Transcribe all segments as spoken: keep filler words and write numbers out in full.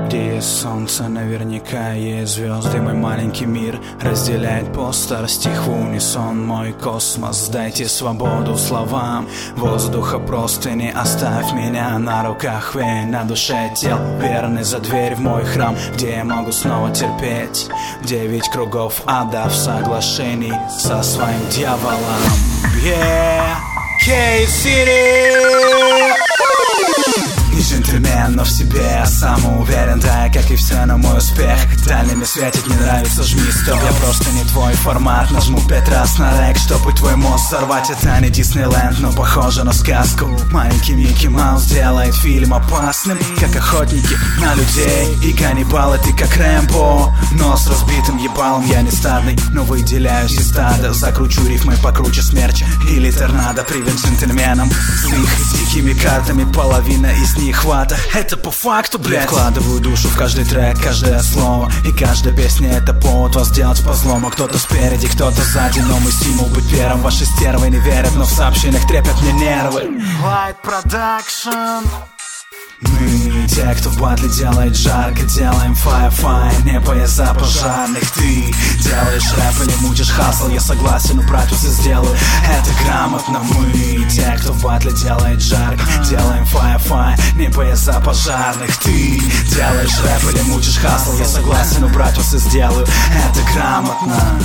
Где есть солнце, наверняка есть звезды. Мой маленький мир разделяет постер, стих в унисон, мой космос. Дайте свободу словам, воздуха просто не оставь меня. На руках веен, на душе тел, верный за дверь в мой храм, где я могу снова терпеть девять кругов ада в соглашении со своим дьяволом. Yeah, K-City. Не джентльмен, но в себе самоуверен, да, как и все, на мой успех дальними светит, не нравится, жми стоп. Я просто не твой формат, нажму пять раз на рек, чтобы твой мозг сорвать. Это не Диснейленд, но похоже на сказку. Маленький Микки Маус делает фильм опасным, как охотники на людей и каннибалы. Ты как Рэмбо, но с разбитым ебалом. Я не стадный, но выделяюсь из стада. Закручу рифмы покруче смерча или торнадо. Привет джентльменам с их дикими картами, половина из них хвата. Это по факту, блядь. Вкладываю душу в каждый трек, каждое слово, и каждая песня это повод вас делать по злому. Кто-то спереди, кто-то сзади, но мы стимул быть первым. Ваши стервы не верят, но в сообщениях трепят мне нервы. Light Production. Мы те, кто в батле делает жарко, делаем фай-фай, не пояса пожарных. Ты делаешь рэп или мутишь хасл, я согласен, убрать все сделаю, это грамотно. Мы те, кто в батле делает жарко, делаем фай-фай, не пояса пожарных. Ты делаешь рэп или мутишь хасл, я согласен, убрать все сделаю, это грамотно.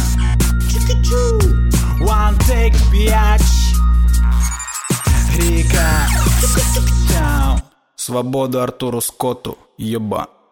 One take, bitch. Рика. Свободу Артуру Скотту, еба.